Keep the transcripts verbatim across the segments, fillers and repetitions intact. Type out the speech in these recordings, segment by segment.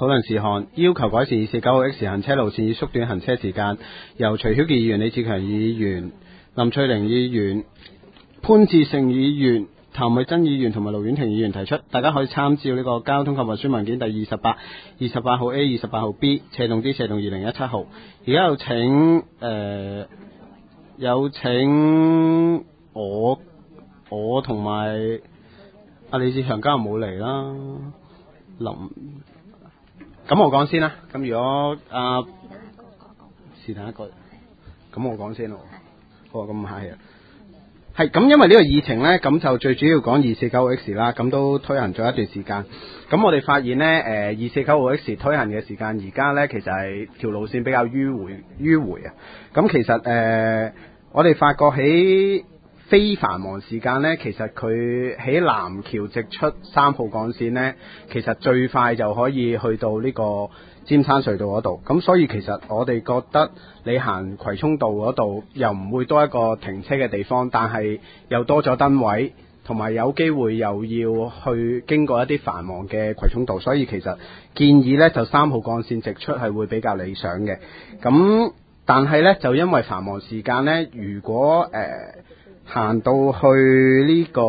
討論事項，要求改善二四九號 X 行車路線以縮短行車時間，由徐曉傑議員、李志強議員、林翠玲議員、潘志成議員、譚慧珍議員同埋盧婉婷議員提出，大家可以參照呢個交通及運輸文件第二十八、二十八號 A、二十八號 B， 斜動 D 斜動二零一七號。而家有請誒、呃、有請我我同埋阿李志強今日冇嚟啦，林咁我講先啦。咁如果阿是但一個，咁我講先咯。好啊，咁唔客氣啊。係咁，因為呢個議程呢，咁就最主要講二四九號 X 啦，咁都推行咗一段時間。咁我哋發現呢，誒二四九號 X 推行嘅時間，而家呢，其實係條路線比較迂迴迂迴啊。咁其實誒、呃，我哋發覺喺非繁忙時間呢，其實佢喺南橋直出三號幹線呢，其實最快就可以去到呢個尖山隧道嗰度。咁所以其實我哋覺得你行葵涌道嗰度又唔會多一個停車嘅地方，但係又多咗燈位，同埋有機會又要去經過一啲繁忙嘅葵涌道，所以其實建議呢就三號幹線直出係會比較理想嘅。咁但係呢，就因為繁忙時間呢，如果誒、呃行到去呢、這個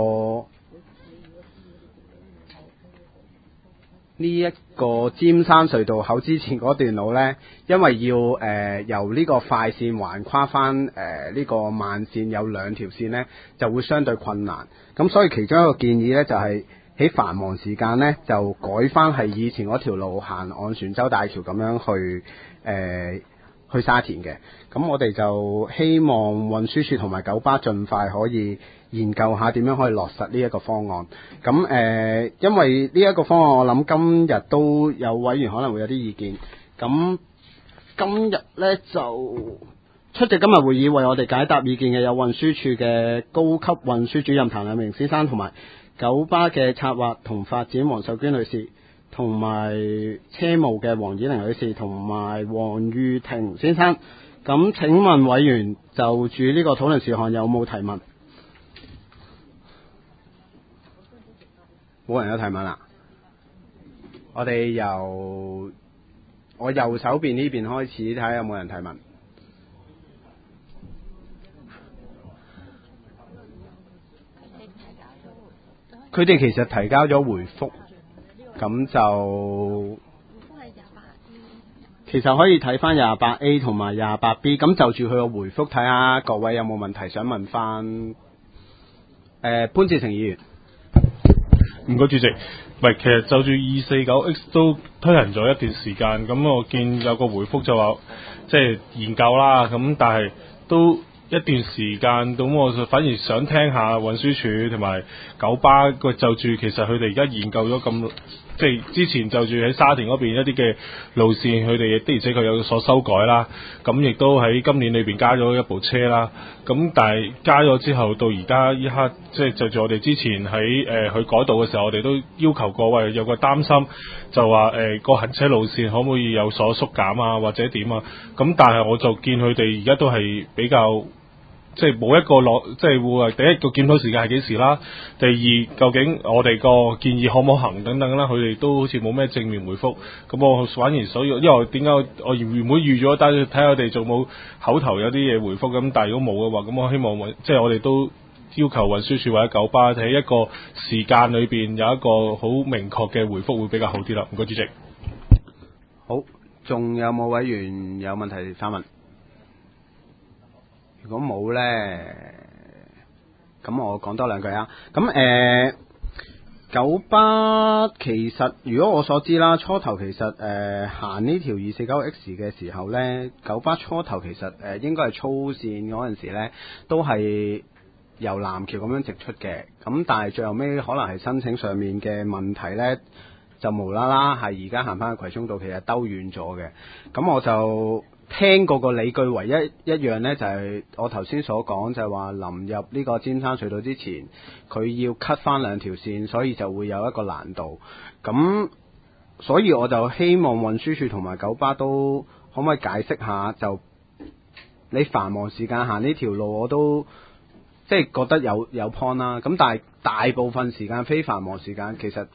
呢一、這個尖山隧道口之前嗰段路呢，因為要誒、呃、由呢個快線橫跨翻誒呢個慢線有兩條線呢，就會相對困難。咁所以其中一個建議呢，就係、是、喺繁忙時間呢，就改翻係以前嗰條路行昂船洲大橋咁樣去誒。呃去沙田嘅。咁我哋就希望運輸署同埋九巴盡快可以研究下點樣可以落實呢一個方案。咁誒、呃，因為呢一個方案我諗今日都有委員可能會有啲意見。咁今日呢，就出席今日會議為我哋解答意見嘅有運輸署嘅高級運輸主任譚亮明先生，同埋九巴嘅策劃同發展黃秀娟女士，同埋車務嘅黃以玲女士，同埋黃玉婷先生。咁請問委員就住呢個討論事項有冇提問？冇人有提問啦。我哋由我右手邊呢邊開始睇下有冇人提問。佢哋其實提交咗回覆。咁就其實可以睇翻廿八 A 同埋廿八 B， 咁就住佢個回覆睇下各位有冇問題想問翻。誒、呃，潘志成議員， 唔該主席。唔係，其實就住二四九 X 都推行咗一段時間，咁我見有個回覆就話即係研究啦，咁但係都一段時間，咁我就反而想聽下運輸署同埋九巴個就住，其實佢哋而家研究咗咁，即係之前就住喺沙田嗰邊一啲嘅路線，佢哋的而且確有所修改啦。咁亦都喺今年裏邊加咗一部車啦。咁但係加咗之後，到而家依刻，即係就住我哋之前喺誒去改道嘅時候，我哋都要求過，喂有個擔心，就話誒個行車路線可唔可以有所縮減啊，或者點啊？咁但係我就見佢哋而家都係比較。即係冇一個落，即係會話第一個檢討時間係幾時啦？第二，究竟我哋個建議可唔可行等等啦？佢哋都好似冇咩正面回覆。咁我反而所以，因為點解我原本預咗，但係睇下我哋仲冇口頭有啲嘢回覆咁。但係如果冇嘅話，咁我希望即係我哋都要求運輸署或者九巴喺一個時間裏邊有一個好明確嘅回覆會比較好啲啦。唔該，主席。 好，仲有冇委員有問題發問？如果冇呢，咁我講多兩句啊。咁誒、呃，九巴其實如果我所知啦，初頭其實誒、呃、行呢條二四九 X 嘅時候呢，九巴初頭其實誒、呃、應該係粗線嗰陣時呢，都係由南橋咁樣直出嘅。咁但係最後尾可能係申請上面嘅問題呢，就無啦啦係而家行翻去葵涌道，其實兜遠咗嘅。咁我就聽過個理據唯一一樣呢，就係、是、我頭先所講，就係話臨入呢個尖山隧道之前，佢要 cut 翻兩條線，所以就會有一個難度。咁所以我就希望運輸署同埋九巴都可唔可以解釋下，就你繁忙時間行呢條路，我都即係覺得有有 point 啦。咁但係大部分時間非繁忙時間，其實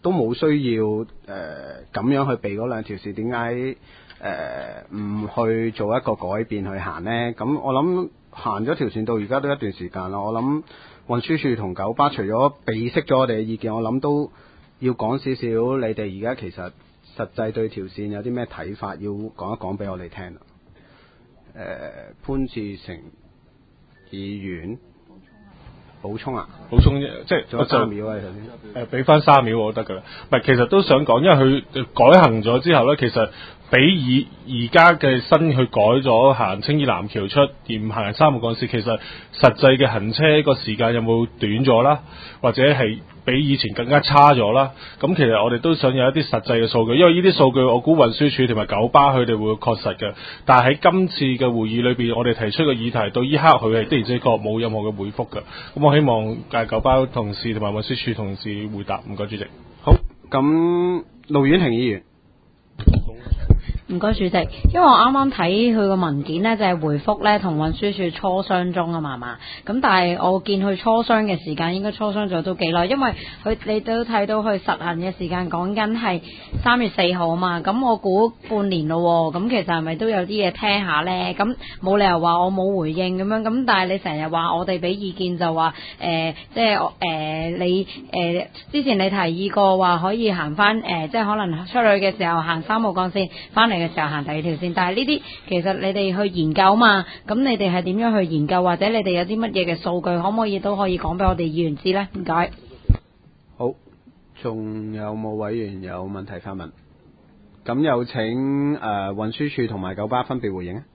都冇需要誒咁、呃、樣去避嗰兩條線，點解誒唔去做一個改變去行呢？咁我諗行咗條線到而家都一段時間啦，我諗運輸署同九巴除咗備悉咗我哋嘅意見，我諗都要講少少，你哋而家其實實際對條線有啲咩睇法，要講一講俾我哋聽啦。誒、呃，潘志誠議員補充啊， 補充即係仲有三秒啊，頭先誒俾翻三秒我得㗎啦。唔係，其實都想講，因為佢改行咗之後咧，其實比以而家嘅新去改咗行青衣南橋出，而唔行三號幹線，其實實際嘅行車個時間有冇短咗啦，或者係比以前更加差咗啦？咁其實我哋都想有一啲實際嘅數據，因為呢啲數據我估運輸署同埋九巴佢哋會確實嘅。但係喺今次嘅會議裏邊，我哋提出嘅議題到依刻佢係的而且確冇任何嘅回覆嘅。咁我希望誒九巴同事同埋運輸署同事回答。唔該，主席。 好，咁盧婉婷議員。 唔該，主席，因為我啱啱睇佢個文件呢，就係回覆呢同運輸署磋商中啊嘛嘛，咁但係我見佢磋商嘅時間應該磋商咗都幾耐，因為佢你都睇到佢實行嘅時間講緊係三月四號啊嘛，咁我估半年咯，咁其實係咪都有啲嘢聽下呢？咁冇理由話我冇回應咁樣，咁但係你成日話我哋俾意見就話誒，即係誒你誒、呃、之前你提議過話可以行翻誒、呃，即係可能出去嘅時候行三號幹線，翻嚟嘅時候行第二條線，但係呢啲其實你哋去研究嘛，咁你哋係點樣去研究，或者你哋有啲乜嘢嘅數據，可唔可以都可以講俾我哋議員知呢？唔該。 好，仲有冇委員有問題發問？咁有請誒運輸署同埋九巴分別回應啊。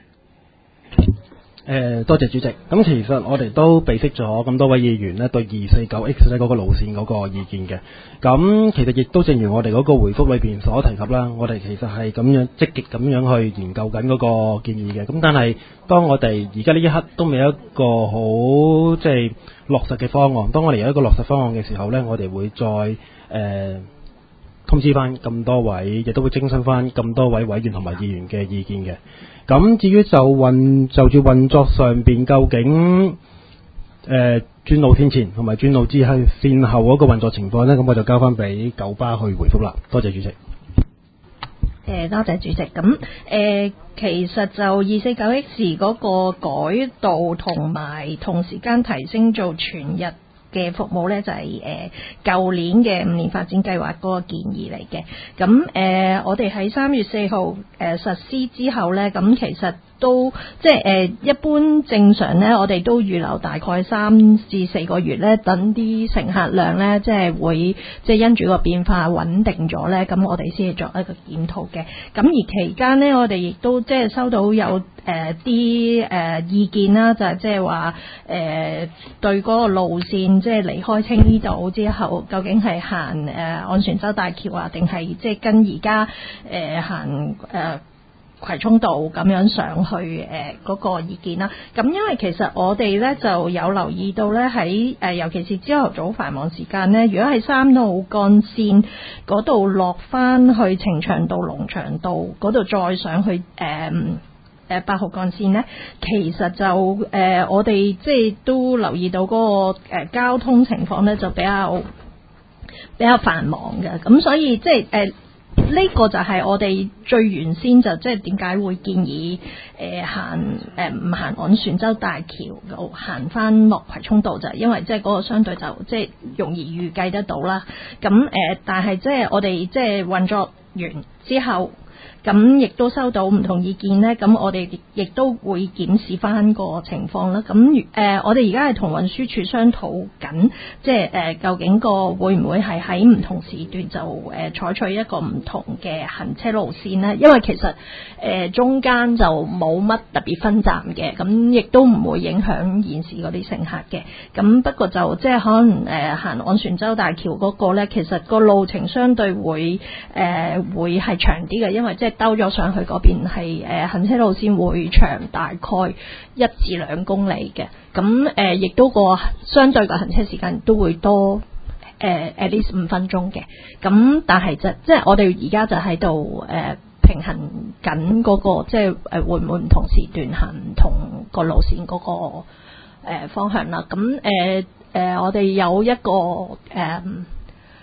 誒、呃，多謝主席。咁其實我哋都備悉咗咁多位議員咧對二四九 X 咧嗰個路線嗰個意見嘅。咁其實亦都正如我哋嗰個回覆裏邊所提及啦，我哋其實係咁樣積極咁樣去研究緊嗰個建議嘅。咁但係當我哋而家呢一刻都未有一個好即係落實嘅方案，當我哋有一個落實方案嘅時候呢，我哋會再誒、呃、通知翻咁多位，亦都會徵詢翻咁多位委員同埋議員嘅意見嘅。咁至於就運就住運作上邊，究竟誒專路天前同埋專路之後線後嗰個運作情況呢，咁我就交翻俾九巴去回覆啦。多謝主席。 誒、呃，多謝主席。咁誒、呃，其實就二四九 X 嗰個改道同埋同時間提升做全日嘅服務呢，就係誒舊年嘅五年發展計劃嗰個建議嚟嘅。咁誒、呃，我哋喺三月四號誒實施之後呢，咁其實都即係誒、呃、一般正常呢，我哋都預留大概三至四個月呢，等啲乘客量呢，即係會即係因住個變化穩定咗呢，咁我哋先至作一個檢討嘅。咁而期間呢，我哋亦都即係收到有誒啲誒意見啦，就係即係話誒對嗰個路線即係離開青衣島之後，究竟係行誒昂船洲大橋啊，定係即係跟而家誒行誒葵涌道咁樣上去誒嗰、呃那個意見啦。咁因為其實我哋咧就有留意到咧喺誒尤其是朝頭早繁忙時間咧，如果係三號幹線嗰度落翻去呈祥道、龍翔道嗰度再上去誒。呃誒八號幹線呢，其實就誒、呃、我哋即係都留意到嗰、那個、呃、交通情況呢，就比較比較繁忙嘅，咁所以即係誒呢個就係我哋最原先就即係點解會建議誒、呃、行誒唔行昂船洲大橋，行翻落葵涌道，就係因為即係嗰個相對就即係容易預計得到啦。咁誒、呃，但係即係我哋即係運作完之後。咁亦都收到唔同意見呢，咁我哋亦都會檢視翻個情況啦。咁誒、呃，我哋而家係同運輸署商討緊，即係誒、呃、究竟個會唔會係喺唔同時段就誒、呃、採取一個唔同嘅行車路線呢？因為其實誒、呃、中間就冇乜特別分站嘅，咁亦都唔會影響現時嗰啲乘客嘅。咁不過就即係可能誒、呃、行昂船洲大橋嗰個呢，其實個路程相對會誒、呃、會係長啲嘅，因為即係兜咗上去嗰邊係誒行車路線會長大概一至兩公里嘅，咁誒亦都個相對嘅行車時間都會多誒 at least 五分鐘嘅，咁但係就即係我哋而家就喺度誒平衡緊嗰個即係誒會唔會唔同時段行唔同個路線嗰個誒方向啦，咁誒誒我哋有一個誒。誒、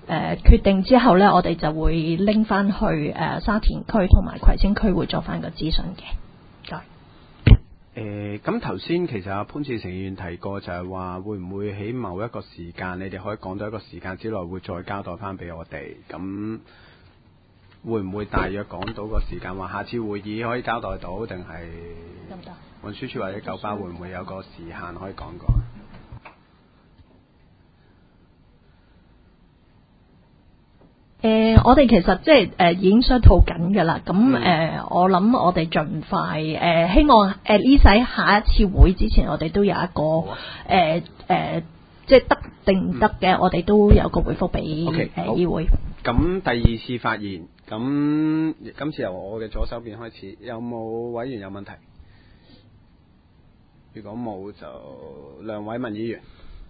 誒決定之後咧，我哋就會拎翻去誒、呃、沙田區同埋葵青區會做翻個諮詢嘅。 誒咁頭先其實阿潘志成議員提過就係話會唔會喺某一個時間，你哋可以講到一個時間之內會再交代翻俾我哋，咁會唔會大約講到個時間，話下次會議可以交代到，定係得唔得？ 運輸署或者九巴會唔會有個時限可以講過？ 誒、呃，我哋其實即係誒已經商討緊㗎啦。咁誒、呃，我諗我哋盡快誒、呃，希望誒呢使下一次會之前，我哋都有一個誒誒、呃呃，即係得定唔得嘅，嗯、我哋都有個回覆俾誒議會。 咁第二次發言，咁今次由我嘅左手邊開始，有冇委員有問題？如果冇，就梁偉文議員。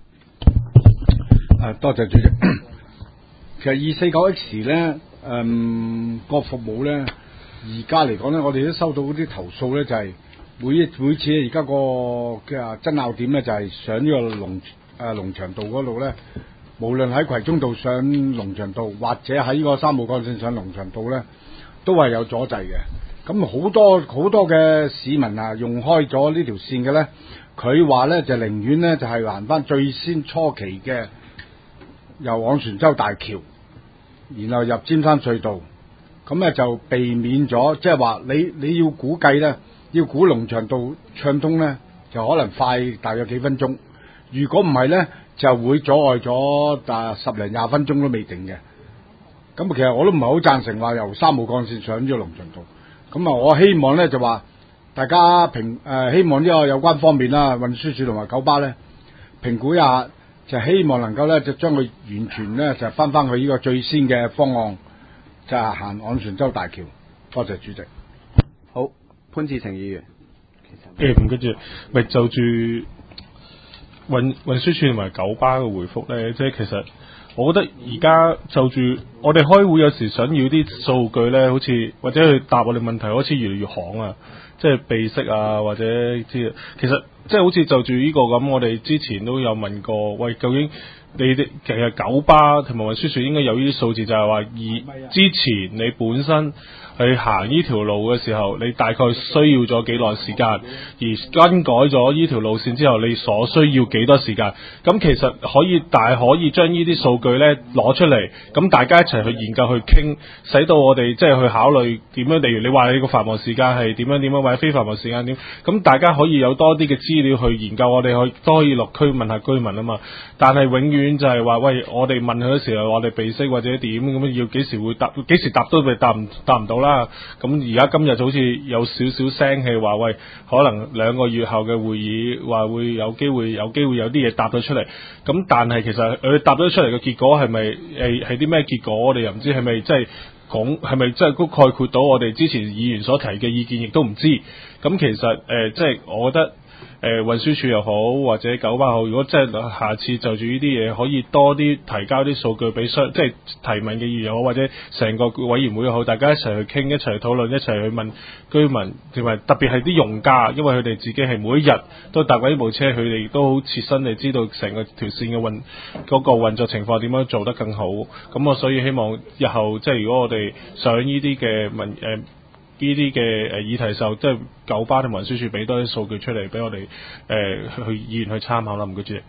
誒，多謝主席。其實二四九 X 咧，誒個服務咧，而家嚟講咧，我哋都收到嗰啲投訴咧，就係、是、每一每次而家個嘅爭拗點咧，就係上呢個龍誒龍翔道嗰度咧，無論喺葵涌道上龍翔道，或者喺呢個三號幹線上龍翔道咧，都係有阻滯嘅。咁好多好多嘅市民啊，用開咗呢條線嘅咧，佢話咧就寧願咧就係行翻最先初期嘅由昂船洲大橋，然後入尖山隧道，咁咧就避免咗，即係話你你要估計咧，要估龍翔道暢通咧，就可能快大約幾分鐘。如果唔係咧，就會阻礙咗大十零廿分鐘都未定嘅。咁其實我都唔係好贊成話由三號幹線上咗龍翔道。咁啊，我希望咧就話大家評誒、呃，希望呢個有關方面啦，運輸署同埋九巴咧評估一下，就希望能夠咧就將佢完全咧就翻翻去呢個最先嘅方案，就係、是、行昂船洲大橋。多謝主席。 好，潘志成議員。 誒，咁跟住咪就住運運輸署同埋九巴嘅回覆咧，即係其實。我覺得而家就住我哋開會有時想要啲數據咧，好似或者去答我哋問題，好似越嚟越行啊，即係秘式啊，或者知其實即係好似就住呢個咁，我哋之前都有問過，喂，究竟你哋其實九巴同埋運輸署應該有呢啲數字，就係話而之前你本身去行呢條路嘅時候，你大概需要咗幾耐時間，而更改咗呢條路線之後，你所需要幾多時間？咁其實可以，大可以將呢啲數據咧攞出嚟，咁大家一齊去研究去傾，使到我哋即係去考慮點樣。例如你話你個繁忙時間係點樣點樣，或者非繁忙時間點，咁大家可以有多啲嘅資料去研究，我哋可都可以落區問下居民啊嘛。但係永遠就係話，喂，我哋問佢嘅時候，我哋避息或者點咁要幾時會答，幾時答都咪答唔答唔到啦。咁而家今日就好似有少少聲氣話，喂，可能兩個月後嘅會議話會有機會有機會有啲嘢答咗出嚟。咁但係其實佢答咗出嚟嘅結果係咪誒係啲咩結果？我哋又唔知係咪即係講係咪即係都概括到我哋之前議員所提嘅意見，亦都唔知。咁其實誒即係我覺得。誒運輸署又好，或者九巴好，如果真係下次就住呢啲嘢，可以多啲提交啲數據俾商，即係提問嘅議員又好，或者成個委員會又好，大家一齊去傾，一齊去討論，一齊去問居民，同埋特別係啲用家，因為佢哋自己係每一日都搭緊呢部車，佢哋都好切身地知道成個條線嘅運嗰個運作情況點樣做得更好。咁我所以希望日後即係如果我哋上呢啲嘅問誒。呃呢啲嘅誒議題時候，即係九巴同運輸署俾多啲數據出嚟，俾我哋誒、呃、去議員去參考啦。唔該主席。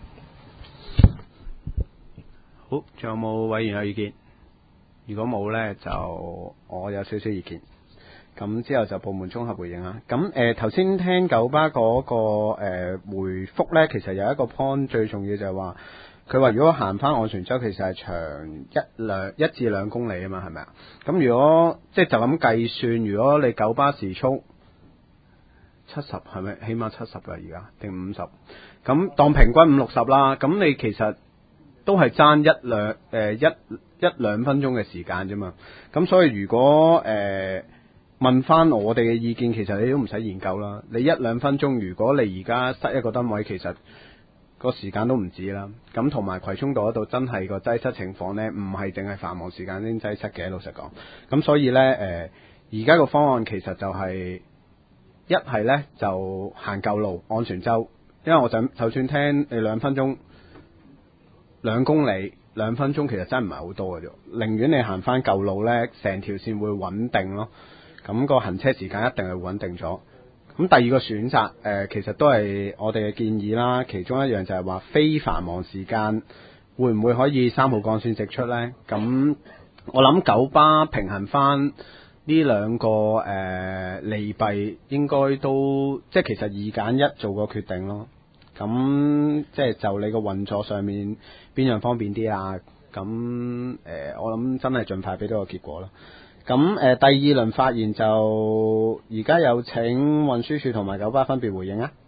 好，仲有冇委員有意見？如果冇咧，就我有少少意見。咁之後就部門綜合回應啦。咁誒頭先聽九巴嗰、那個誒、呃、回覆咧，其實有一個 point 最重要就係話。佢話如果行翻昂船洲，其實係長一兩一至兩公里啊嘛，係咪啊？咁如果即係就咁計算，如果你九巴時速七十係咪？起碼七十㗎而家定五十？咁當平均五六十啦。咁你其實都係爭一兩誒、呃、一一兩分鐘嘅時間啫嘛。咁所以如果誒、呃、問翻我哋嘅意見，其實你都唔使研究啦。你一兩分鐘，如果你而家塞一個單位，其實個時間都唔止啦，咁同埋葵涌道嗰度真係個擠塞情況呢，唔係淨係繁忙時間先擠塞嘅，老實講。咁所以呢，誒而家個方案其實就係、是、一係呢就行舊路昂船洲，因為我就就算聽你兩分鐘兩公里， 兩分鐘其實真唔係好多嘅啫，寧願你行翻舊路呢，成條線會穩定咯。咁個行車時間一定係穩定咗。咁第二個選擇，誒、呃、其實都係我哋嘅建議啦。其中一樣就係話非繁忙時間會唔會可以三號幹線直出呢？咁我諗九巴平衡翻呢兩個誒、呃、利弊，應該都即係其實二揀一做個決定咯。咁即係就你個運作上面邊樣方便啲啊？咁誒、呃，我諗真係盡快俾到個結果啦。咁誒、呃，第二輪發言就而家有請運輸署同埋九巴分別回應啊。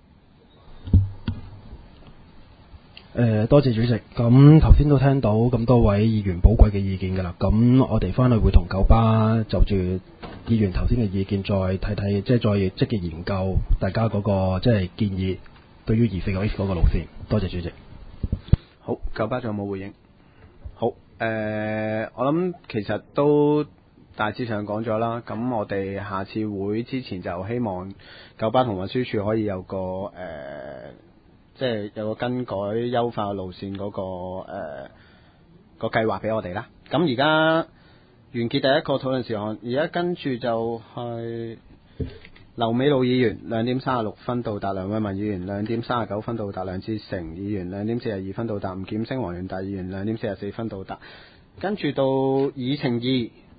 誒、呃，多謝主席。咁頭先都聽到咁多位議員寶貴嘅意見㗎啦。咁我哋翻去會同九巴就住議員頭先嘅意見再睇睇，即係再積極研究大家嗰、那個即係建議對於二四九 X 嗰個路線。多謝主席。 好，九巴仲有冇回應？好，誒、呃，我諗其實都大致上講咗啦。咁我哋下次會之前就希望九巴同運輸署可以有個誒、呃，即係有個更改優化路線嗰、那個誒、呃、個計劃俾我哋啦。咁而家完結第一個討論時項，而家跟住就係劉美露議員兩點三十六分到達，梁偉文議員兩點三十九分到達，梁志成議員兩點四十二分到達，吳劍星黃元達議員兩點四十四分到達。跟住到議程二